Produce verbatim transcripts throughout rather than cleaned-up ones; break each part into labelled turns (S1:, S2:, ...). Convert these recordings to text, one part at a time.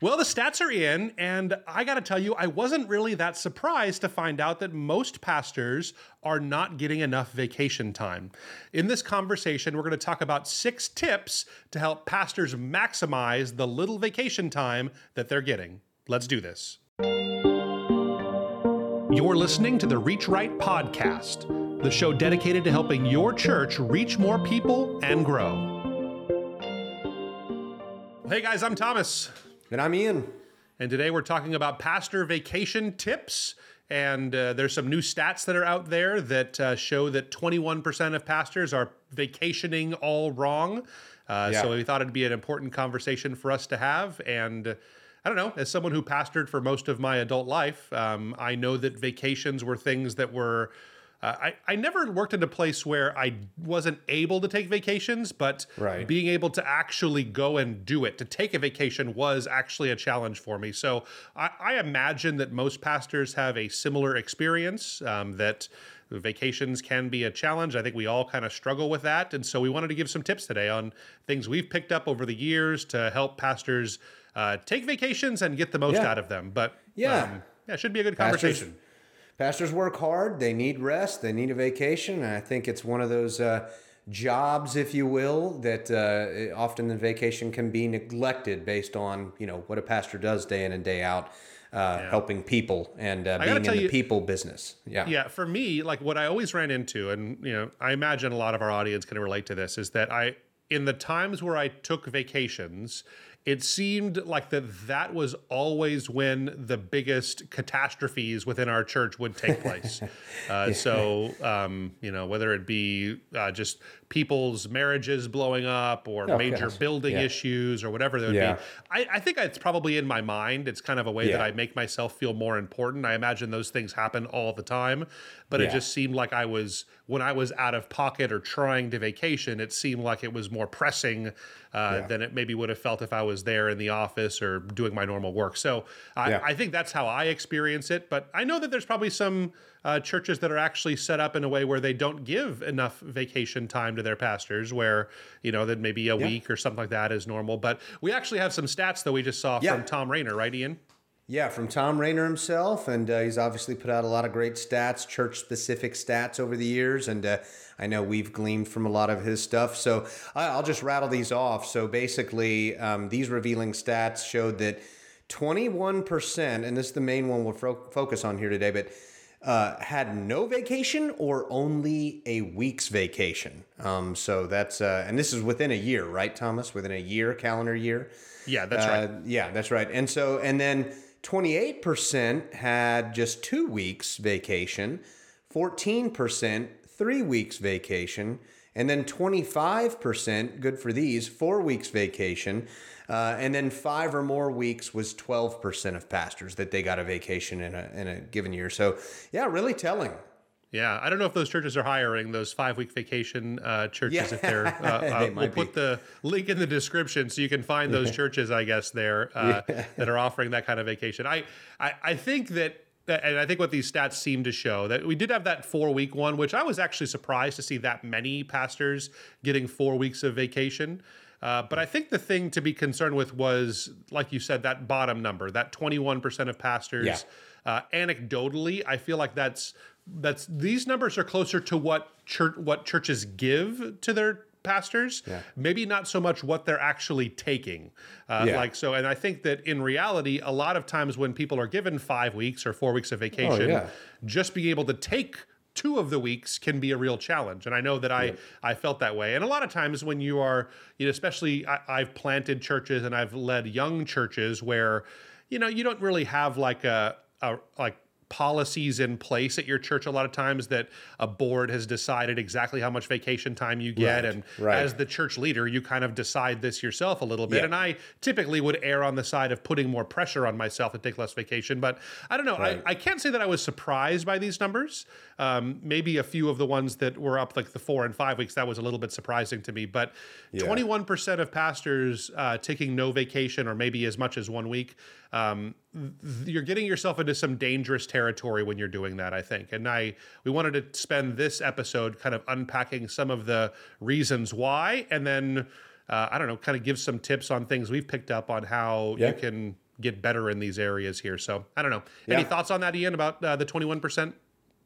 S1: Well, the stats are in, and I got to tell you, I wasn't really that surprised to find out that most pastors are not getting enough vacation time. In this conversation, we're going to talk about six tips to help pastors maximize the little vacation time that they're getting. Let's do this. You're listening to the Reach Right podcast, the show dedicated to helping your church reach more people and grow. Hey guys, I'm Thomas.
S2: And I'm Ian.
S1: And today we're talking about pastor vacation tips. And uh, there's some new stats that are out there that uh, show that twenty-one percent of pastors are vacationing all wrong. Uh,
S2: Yeah.
S1: So we thought it'd be an important conversation for us to have. And uh, I don't know, as someone who pastored for most of my adult life, um, I know that vacations were things that were Uh, I, I never worked in a place where I wasn't able to take vacations, but
S2: Right.
S1: being able to actually go and do it, to take a vacation was actually a challenge for me. So I, I imagine that most pastors have a similar experience, um, that vacations can be a challenge. I think we all kind of struggle with that. And so we wanted to give some tips today on things we've picked up over the years to help pastors uh, take vacations and get the most
S2: Yeah.
S1: out of them. But
S2: Yeah.
S1: um, yeah, it should be a good
S2: Pastors-
S1: conversation.
S2: Pastors work hard. They need rest. They need a vacation. And I think it's one of those uh, jobs, if you will, that uh, often the vacation can be neglected based on, you know, what a pastor does day in and day out, uh, helping people and uh,
S1: I gotta
S2: being in
S1: tell
S2: the
S1: you-
S2: people business. Yeah.
S1: Yeah, for me, like what I always ran into, and you know, I imagine a lot of our audience can relate to this, is that I, in the times where I took vacations, it seemed like that that was always when the biggest catastrophes within our church would take place. uh, so, um, you know, whether it be uh, just people's marriages blowing up or
S2: Oh,
S1: major
S2: gosh.
S1: building
S2: Yeah.
S1: issues or whatever there would
S2: Yeah.
S1: be. I, I think it's probably in my mind. It's kind of a way that
S2: Yeah.
S1: I make myself feel more important. I imagine those things happen all the time, but it
S2: Yeah.
S1: just seemed like I was, when I was out of pocket or trying to vacation, it seemed like it was more pressing uh,
S2: Yeah.
S1: than it maybe would have felt if I was there in the office or doing my normal work. So I,
S2: Yeah.
S1: I think that's how I experience it. But I know that there's probably some uh, churches that are actually set up in a way where they don't give enough vacation time to their pastors, where, you know, that maybe a
S2: Yeah.
S1: week or something like that is normal. But we actually have some stats that we just saw
S2: Yeah.
S1: from Tom Rainer, right, Ian?
S2: Yeah, from Tom Rainer himself, and uh, he's obviously put out a lot of great stats, church-specific stats over the years, and uh, I know we've gleaned from a lot of his stuff. So I- I'll just rattle these off. So basically, um, these revealing stats showed that twenty-one percent, and this is the main one we'll fo- focus on here today, but uh, had no vacation or only a week's vacation. Um, so that's, uh, and this is within a year, right, Thomas? Within a year, calendar year?
S1: Yeah, that's
S2: Uh,
S1: right.
S2: Yeah, that's right. And so, and then twenty-eight percent had just two weeks vacation, fourteen percent three weeks vacation, and then twenty-five percent, good for these, four weeks vacation, uh, and then five or more weeks was twelve percent of pastors that they got a vacation in a, in a given year. So, yeah, really telling.
S1: Yeah, I don't know if those churches are hiring those five-week vacation uh, churches.
S2: Yeah,
S1: If they're, uh, uh,
S2: they
S1: we'll
S2: might
S1: put
S2: be.
S1: the link in the description so you can find those churches, I guess, there uh, that are offering that kind of vacation. I, I, I think that, and I think what these stats seem to show, that we did have that four-week one, which I was actually surprised to see that many pastors getting four weeks of vacation. Uh, but I think the thing to be concerned with was, like you said, that bottom number, that twenty-one percent of pastors.
S2: Yeah.
S1: Uh, anecdotally, I feel like that's that's these numbers are closer to what church what churches give to their pastors.
S2: Yeah.
S1: Maybe not so much what they're actually taking. Uh,
S2: Yeah.
S1: Like so, and I think that in reality, a lot of times when people are given five weeks or four weeks of vacation,
S2: Oh, yeah.
S1: just being able to take two of the weeks can be a real challenge. And I know that I, I felt that way. And a lot of times when you are, you know, especially I, I've planted churches and I've led young churches where, you know, you don't really have like a, a like policies in place at your church a lot of times that a board has decided exactly how much vacation time you get.
S2: Right,
S1: And
S2: right.
S1: as the church leader, you kind of decide this yourself a little bit.
S2: Yeah.
S1: And I typically would err on the side of putting more pressure on myself to take less vacation. But I don't know.
S2: Right.
S1: I, I can't say that I was surprised by these numbers. Um, maybe a few of the ones that were up like the four and five weeks, that was a little bit surprising to me. But
S2: Yeah.
S1: twenty-one percent of pastors uh, taking no vacation or maybe as much as one week, um, th- you're getting yourself into some dangerous territory when you're doing that, I think. And I we wanted to spend this episode kind of unpacking some of the reasons why, and then uh, I don't know, kind of give some tips on things we've picked up on how
S2: Yeah.
S1: you can get better in these areas here. So I don't know. Any
S2: Yeah.
S1: thoughts on that, Ian, about uh, the twenty-one percent?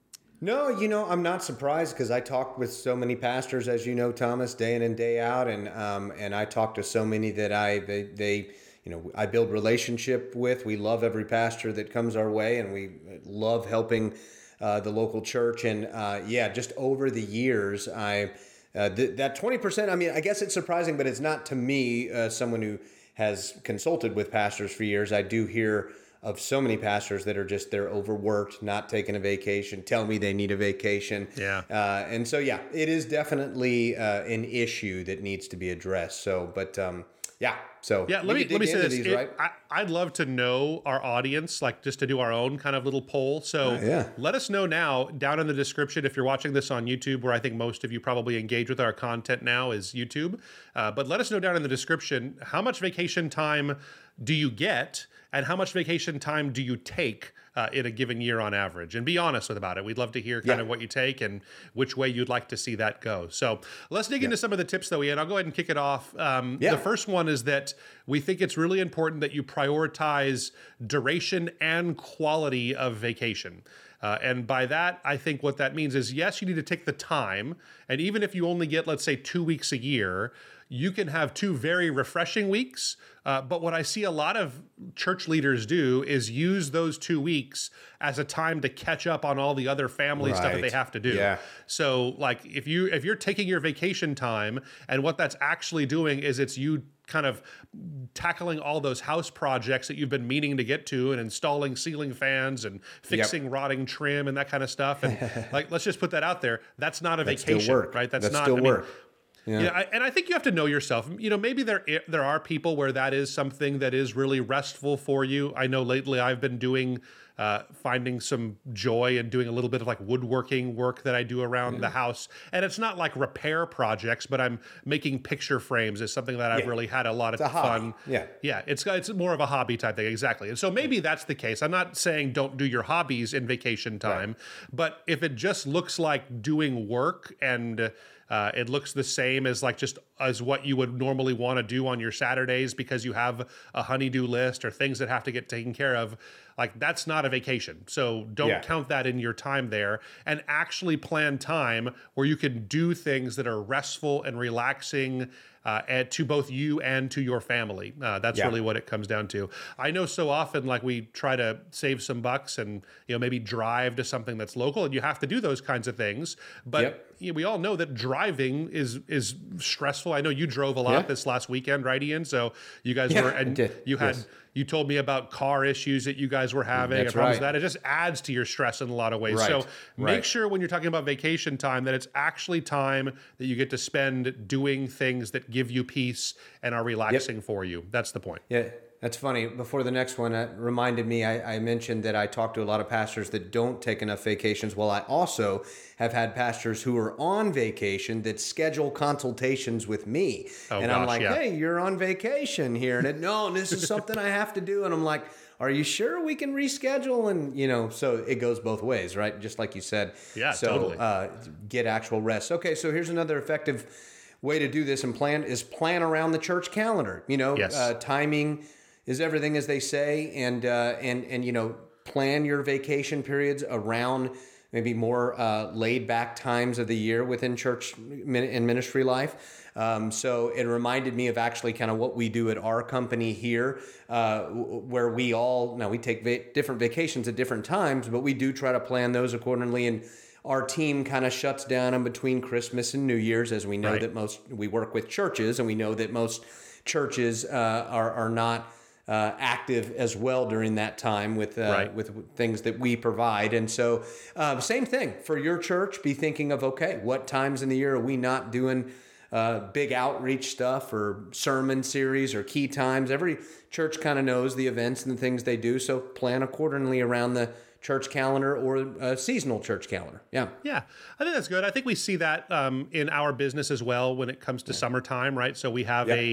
S2: No, you know, I'm not surprised because I talk with so many pastors, as you know, Thomas, day in and day out, and um, and I talk to so many that I they they you know I build relationship with. We love every pastor that comes our way, and we love helping uh, the local church. And uh, yeah, just over the years, I uh, th- that twenty percent. I mean, I guess it's surprising, but it's not to me, uh, someone who has consulted with pastors for years. I do hear of so many pastors that are just, they're overworked, not taking a vacation, tell me they need a vacation.
S1: Yeah.
S2: Uh, and so, yeah, it is definitely uh, an issue that needs to be addressed. So, but um, yeah, so
S1: Yeah, let
S2: we
S1: me
S2: could
S1: let me
S2: dig
S1: say
S2: into
S1: this.
S2: these,
S1: It-
S2: right?
S1: I, I'd love to know our audience, like just to do our own kind of little poll. So
S2: Uh, yeah.
S1: let us know now down in the description if you're watching this on YouTube, where I think most of you probably engage with our content now is YouTube. Uh, but let us know down in the description, how much vacation time do you get and how much vacation time do you take uh, in a given year on average? And be honest with about it. We'd love to hear kind
S2: Yeah.
S1: of what you take and which way you'd like to see that go. So let's dig into some of the tips, though, Ian. I'll go ahead and kick it off. Um,
S2: Yeah.
S1: The first one is that we think it's really important that you prioritize duration and quality of vacation. Uh, and by that, I think what that means is, yes, you need to take the time. And even if you only get, let's say, two weeks a year, you can have two very refreshing weeks. Uh, but what I see a lot of church leaders do is use those two weeks as a time to catch up on all the other family stuff that
S2: Right.
S1: they have to do.
S2: Yeah.
S1: So, like, if you if you're taking your vacation time, and what that's actually doing is it's you kind of tackling all those house projects that you've been meaning to get to, and installing ceiling fans and fixing rotting trim and that kind of stuff. And like, let's just put that out there. That's not a
S2: That's still
S1: vacation,
S2: work.
S1: right? That's,
S2: That's
S1: not
S2: still
S1: I mean,
S2: work. Yeah.
S1: Yeah, I, and I think you have to know yourself. You know, maybe there there are people where that is something that is really restful for you. I know lately I've been doing, uh, finding some joy and doing a little bit of like woodworking work that I do around the house. And it's not like repair projects, but I'm making picture frames is something that I've
S2: Yeah.
S1: really had a lot of
S2: a hobby.
S1: fun.
S2: Yeah.
S1: Yeah, it's it's more of a hobby type thing, exactly. And so maybe that's the case. I'm not saying don't do your hobbies in vacation time, but if it just looks like doing work and uh, it looks the same as like just as what you would normally want to do on your Saturdays because you have a honey-do list or things that have to get taken care of, like that's not a vacation. So don't
S2: Yeah.
S1: count that in your time there, and actually plan time where you can do things that are restful and relaxing uh, and to both you and to your family. Uh, that's
S2: Yeah.
S1: really what it comes down to. I know so often, like we try to save some bucks and you know maybe drive to something that's local, and you have to do those kinds of things. But
S2: Yep.
S1: you know, we all know that driving is is stressful. I know you drove a lot
S2: Yeah.
S1: this last weekend, right, Ian? So you guys
S2: Yeah,
S1: were,
S2: I
S1: and
S2: did.
S1: you had.
S2: Yes.
S1: You told me about car issues that you guys were having
S2: That's
S1: and problems with
S2: right.
S1: that. It just adds to your stress in a lot of ways.
S2: Right.
S1: So make
S2: Right.
S1: sure when you're talking about vacation time that it's actually time that you get to spend doing things that give you peace and are relaxing for you. That's the point.
S2: Yeah, that's funny. Before the next one, it reminded me, I, I mentioned that I talk to a lot of pastors that don't take enough vacations. Well, I also have had pastors who are on vacation that schedule consultations with me.
S1: Oh,
S2: and I'm
S1: gosh,
S2: like,
S1: yeah.
S2: hey, you're on vacation here. And it, no, this is something I have to do. And I'm like, are you sure we can reschedule? And, you know, so it goes both ways, right? Just like you said.
S1: Yeah,
S2: so,
S1: totally.
S2: uh, get actual rest. Okay, so here's another effective way to do this and plan is plan around the church calendar. You know,
S1: Yes.
S2: uh, timing is everything, as they say, and uh, and and you know, plan your vacation periods around maybe more uh, laid back times of the year within church min- and ministry life. Um, so it reminded me of actually kind of what we do at our company here, uh, w- where we all now we take va- different vacations at different times, but we do try to plan those accordingly. And our team kind of shuts down in between Christmas and New Year's, as we know
S1: Right.
S2: that most we work with churches, and we know that most churches uh, are are not uh, active as well during that time with uh,
S1: Right.
S2: with things that we provide. And so, uh, same thing for your church. Be thinking of, okay, what times in the year are we not doing uh, big outreach stuff or sermon series or key times? Every church kind of knows the events and the things they do, so plan accordingly around the church calendar or a seasonal church calendar. Yeah.
S1: Yeah, I think that's good. I think we see that um, in our business as well when it comes to summertime, right? So we have
S2: Yep.
S1: a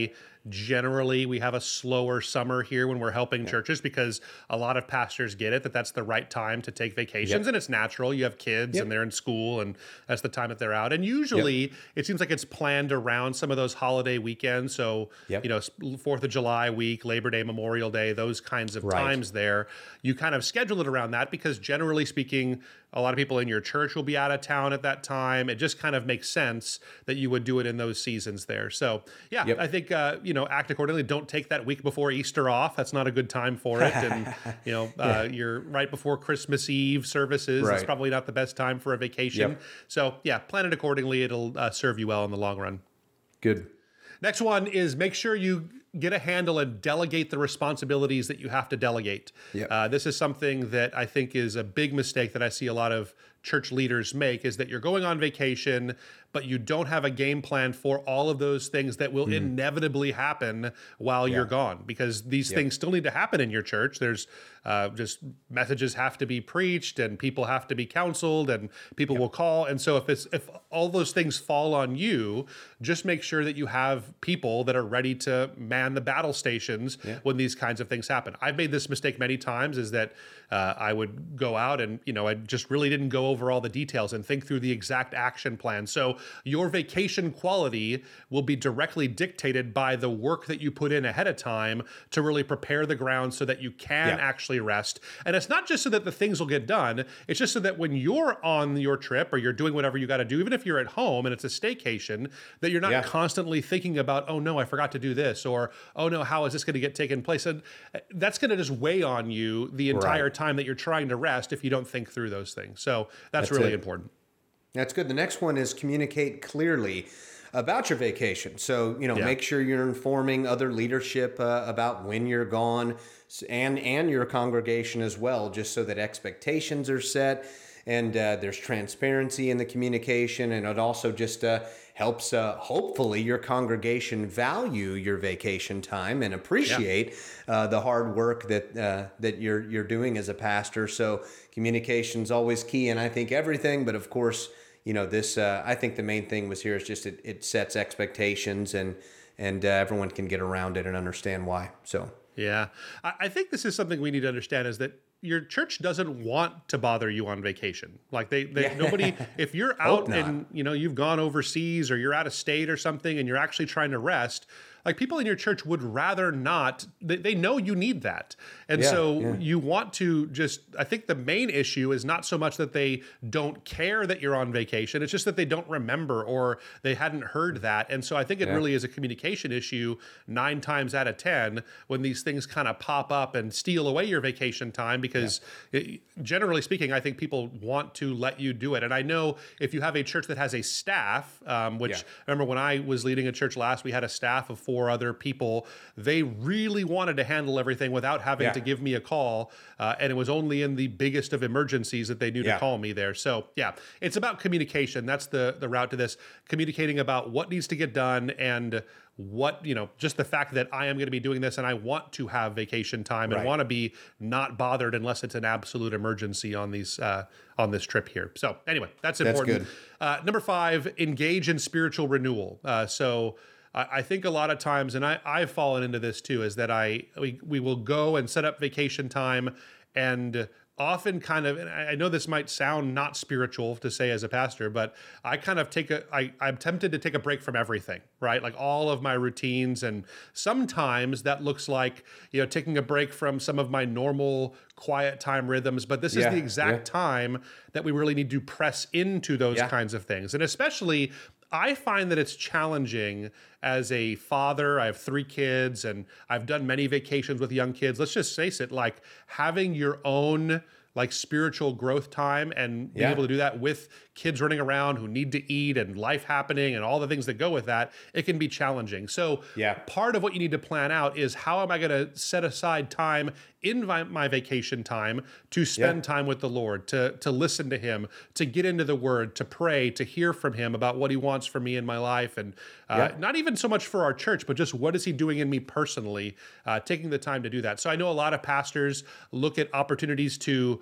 S1: generally we have a slower summer here when we're helping yeah. churches, because a lot of pastors get it that that's the right time to take vacations, yep. and it's natural. You have kids yep. and they're in school, and that's the time that they're out. And usually yep. it seems like it's planned around some of those holiday weekends. So, yep. you know, fourth of July week, Labor Day, Memorial Day, those kinds of right. times there, you kind of schedule it around that, because generally speaking, a lot of people in your church will be out of town at that time. It just kind of makes sense that you would do it in those seasons there. So yeah, yep. I think, uh, you know, act accordingly. Don't take that week before Easter off. That's not a good time for it. And, you know, uh, yeah. you're right before Christmas Eve services. Right. It's probably not the best time for a vacation. Yep. So yeah, plan it accordingly. It'll uh, serve you well in the long run.
S2: Good.
S1: Next one is make sure you get a handle and delegate the responsibilities that you have to delegate. Yep. Uh, this is something that I think is a big mistake that I see a lot of church leaders make, is that you're going on vacation, but you don't have a game plan for all of those things that will mm. inevitably happen while yeah. you're gone, because these yep. things still need to happen in your church. There's uh, just messages have to be preached, and people have to be counseled, and people yep. will call. And so if it's if all those things fall on you, just make sure that you have people that are ready to man the battle stations yeah. when these kinds of things happen. I've made this mistake many times, is that uh, I would go out and, you know, I just really didn't go over all the details and think through the exact action plan. So your vacation quality will be directly dictated by the work that you put in ahead of time to really prepare the ground so that you can yeah. actually rest. And it's not just so that the things will get done. It's just so that when you're on your trip or you're doing whatever you got to do, even if you're at home and it's a staycation, that you're not yeah. constantly thinking about, oh no, I forgot to do this, or oh no, how is this going to get taken place? And that's going to just weigh on you the entire right. time that you're trying to rest if you don't think through those things. So that's, that's really it. important.
S2: That's good. The next one is communicate clearly about your vacation. So, you know, yeah. make sure you're informing other leadership uh, about when you're gone, and and your congregation as well, just so that expectations are set and uh, there's transparency in the communication. And it also just uh, helps, uh, hopefully, your congregation value your vacation time and appreciate yeah. uh, the hard work that uh, that you're you're doing as a pastor. So communication's always key, and I think everything. But of course, you know, this. Uh, I think the main thing was here is just it, it sets expectations, and and uh, everyone can get around it and understand why. So
S1: yeah, I, I think this is something we need to understand, is that your church doesn't want to bother you on vacation. Like they, they yeah. nobody, if you're out and, you know, you've gone overseas or you're out of state or something and you're actually trying to rest, like people in your church would rather not, they, they know you need that. And yeah, so yeah. you want to just, I think the main issue is not so much that they don't care that you're on vacation. It's just that they don't remember or they hadn't heard that. And so I think it yeah. really is a communication issue nine times out of ten when these things kind of pop up and steal away your vacation time, because yeah. it, generally speaking, I think people want to let you do it. And I know if you have a church that has a staff, um, which yeah. I remember when I was leading a church last, we had a staff of four other people. They really wanted to handle everything without having yeah. to give me a call. Uh, and it was only in the biggest of emergencies that they knew yeah. to call me there. So yeah, it's about communication. That's the, the route to this, communicating about what needs to get done and what, you know, just the fact that I am going to be doing this and I want to have vacation time and right. want to be not bothered unless it's an absolute emergency on these, uh, on this trip here. So anyway, that's important.
S2: That's good.
S1: Uh, number five, engage in spiritual renewal. Uh, so I think a lot of times, and I, I've fallen into this too, is that I we, we will go and set up vacation time and often kind of, and I know this might sound not spiritual to say as a pastor, but I kind of take a, I, I'm tempted to take a break from everything, right? Like all of my routines. And sometimes that looks like, you know, taking a break from some of my normal quiet time rhythms, but this yeah, is the exact yeah. time that we really need to press into those yeah. kinds of things. And especially, I find that it's challenging as a father. I have three kids and I've done many vacations with young kids. Let's just face it, like having your own like spiritual growth time and being yeah. able to do that with kids running around who need to eat and life happening and all the things that go with that, it can be challenging. So yeah. part of what you need to plan out is how am I going to set aside time in my, my vacation time to spend yeah. time with the Lord, to, to listen to him, to get into the word, to pray, to hear from him about what he wants for me in my life. And uh, yeah. not even so much for our church, but just what is he doing in me personally, uh, taking the time to do that. So I know a lot of pastors look at opportunities to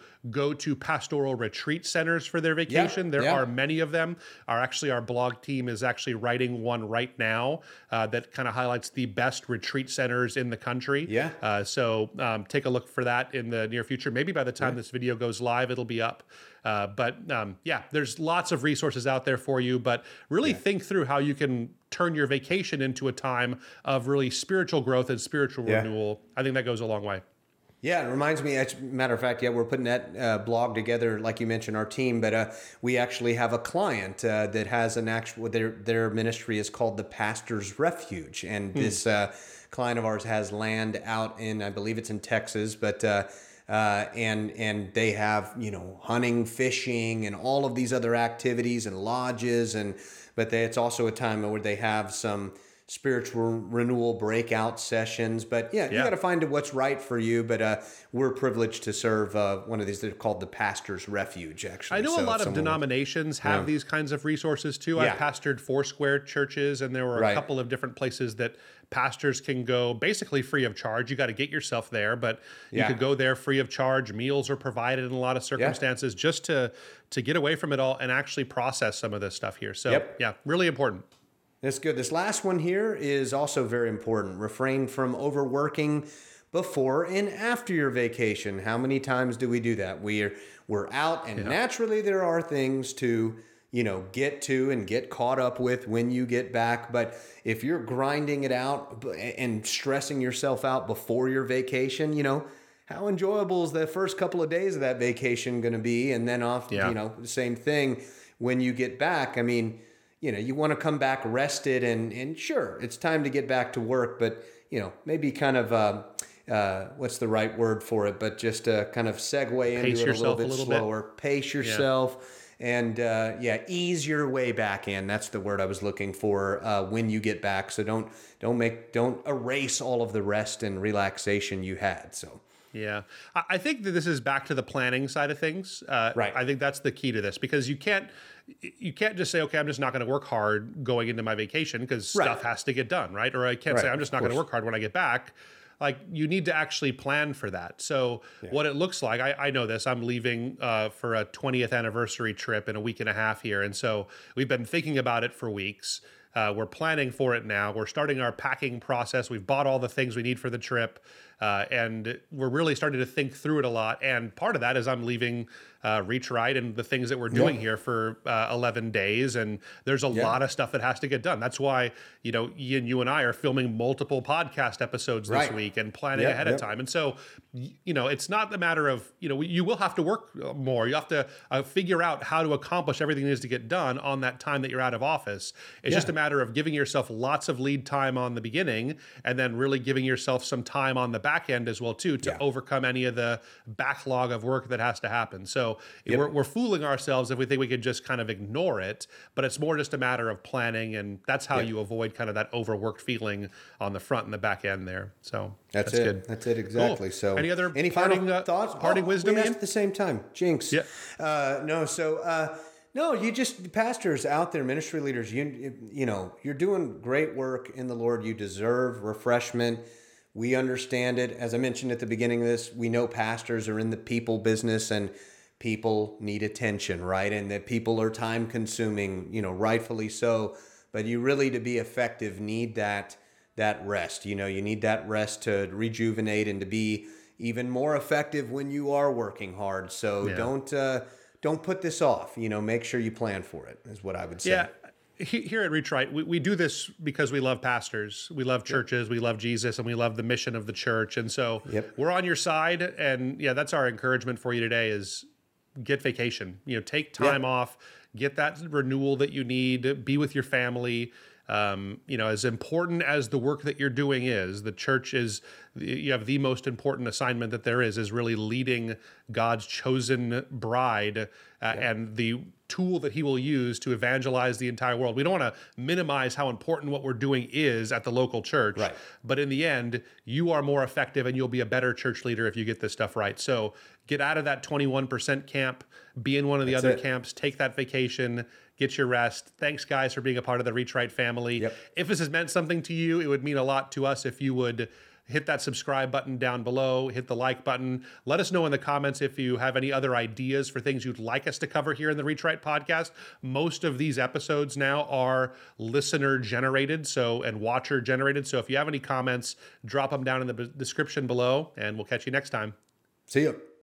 S1: go to pastoral retreat centers for their vacation.
S2: Yeah,
S1: there
S2: yeah.
S1: are many of them. Our actually our blog team is actually writing one right now uh, that kind of highlights the best retreat centers in the country.
S2: Yeah.
S1: Uh, so um, take a look for that in the near future. Maybe by the time this video goes live, it'll be up. Uh, but um, yeah, there's lots of resources out there for you, but really
S2: Yeah.
S1: think through how you can turn your vacation into a time of really spiritual growth and spiritual
S2: Yeah.
S1: renewal. I think that goes a long way.
S2: Yeah, it reminds me, as a matter of fact, yeah, we're putting that uh, blog together, like you mentioned, our team, but uh, we actually have a client uh, that has an actual, their, their ministry is called the Pastor's Refuge. And
S1: Hmm.
S2: this uh, client of ours has land out in, I believe it's in Texas, but uh, uh, and and they have, you know, hunting, fishing, and all of these other activities and lodges, and but they, it's also a time where they have some spiritual renewal breakout sessions. But yeah, you
S1: Yeah.
S2: got to find what's right for you. But uh, we're privileged to serve uh, one of these. They're called the Pastor's Refuge, actually.
S1: I know
S2: So
S1: a
S2: if
S1: lot of
S2: someone-
S1: denominations have
S2: Yeah.
S1: these kinds of resources too.
S2: Yeah.
S1: I pastored Foursquare churches, and there were a
S2: Right.
S1: couple of different places that pastors can go basically free of charge. You got to get yourself there, but you
S2: Yeah.
S1: could go there free of charge. Meals are provided in a lot of circumstances just to to get away from it all and actually process some of this stuff here. So
S2: Yep.
S1: yeah, really important.
S2: That's good. This last one here is also very important. Refrain from overworking before and after your vacation. How many times do we do that? We're we're out, and naturally there are things to, you know, get to and get caught up with when you get back. But if you're grinding it out b- and stressing yourself out before your vacation, you know, how enjoyable is the first couple of days of that vacation going to be? And then off,
S1: Yeah.
S2: you know, the same thing when you get back. I mean, you know, you want to come back rested, and, and sure, it's time to get back to work, but, you know, maybe kind of, uh, uh, what's the right word for it? But just uh, kind of segue into
S1: Pace
S2: it a little
S1: yourself a
S2: bit
S1: little bit.
S2: slower. Pace yourself, and uh, yeah, ease your way back in. That's the word I was looking for uh, when you get back. So don't don't make don't erase all of the rest and relaxation you had. So.
S1: Yeah. I I think that this is back to the planning side of things. Uh,
S2: Right.
S1: I think that's the key to this, because you can't you can't just say, okay, I'm just not going to work hard going into my vacation because
S2: Right.
S1: stuff has to get done, right? Or I can't say
S2: Right,
S1: I'm just
S2: of
S1: not going to
S2: course.
S1: work hard when I get back. Like, you need to actually plan for that. So what it looks like, I, I know this, I'm leaving uh, for a twentieth anniversary trip in a week and a half here. And so we've been thinking about it for weeks. Uh, we're planning for it now. We're starting our packing process. We've bought all the things we need for the trip. Uh, and we're really starting to think through it a lot. And part of that is I'm leaving uh, Reach Right and the things that we're doing
S2: Yeah.
S1: here for uh, eleven days. And there's a
S2: Yeah.
S1: lot of stuff that has to get done. That's why, you know, Ian, you and I are filming multiple podcast episodes this
S2: Right.
S1: week and planning
S2: Yep,
S1: ahead
S2: yep.
S1: of time. And so, y- you know, it's not a matter of, you know, you will have to work more. You have to uh, figure out how to accomplish everything that needs to get done on that time that you're out of office. It's
S2: Yeah.
S1: just a matter of giving yourself lots of lead time on the beginning, and then really giving yourself some time on the back end as well too, to
S2: Yeah.
S1: overcome any of the backlog of work that has to happen. So
S2: Yep.
S1: we're, we're fooling ourselves if we think we could just kind of ignore it, but it's more just a matter of planning, and that's how
S2: Yeah.
S1: you avoid kind of that overworked feeling on the front and the back end there. So
S2: That's,
S1: that's
S2: it.
S1: good.
S2: That's it exactly.
S1: Cool.
S2: So,
S1: Any other
S2: any
S1: parting,
S2: final
S1: uh,
S2: thoughts?
S1: parting
S2: Oh,
S1: wisdom,
S2: we asked
S1: Ian?
S2: at the same time. Jinx.
S1: Yeah.
S2: Uh, no. So uh, no, you just pastors out there, ministry leaders. You you know you're doing great work in the Lord. You deserve refreshment. We understand it. As I mentioned at the beginning of this, we know pastors are in the people business, and people need attention, right? And that people are time consuming, you know, rightfully so. But you really, to be effective, need that that rest. You know, you need that rest to rejuvenate and to be even more effective when you are working hard. So
S1: Yeah.
S2: don't uh, don't put this off. You know, make sure you plan for it, is what I would say.
S1: Yeah. He- Here at Reach Right, we, we do this because we love pastors, we love churches, we love Jesus, and we love the mission of the church. And so
S2: Yep.
S1: we're on your side. And yeah, that's our encouragement for you today is get vacation. You know, take time
S2: Yeah.
S1: off, get that renewal that you need, be with your family. Um, you know, as important as the work that you're doing is, the church is, you have the most important assignment that there is, is really leading God's chosen bride uh, and the tool that he will use to evangelize the entire world. We don't want to minimize how important what we're doing is at the local church,
S2: Right.
S1: but in the end, you are more effective and you'll be a better church leader if you get this stuff right. So get out of that twenty-one percent camp, be in one of the
S2: That's
S1: other
S2: it.
S1: camps, take that vacation, get your rest. Thanks, guys, for being a part of the Reach Right family.
S2: Yep.
S1: If this has meant something to you, it would mean a lot to us if you would hit that subscribe button down below, hit the like button. Let us know in the comments if you have any other ideas for things you'd like us to cover here in the Reach Right podcast. Most of these episodes now are listener generated, so and watcher generated. So if you have any comments, drop them down in the b- description below, and we'll catch you next time.
S2: See you.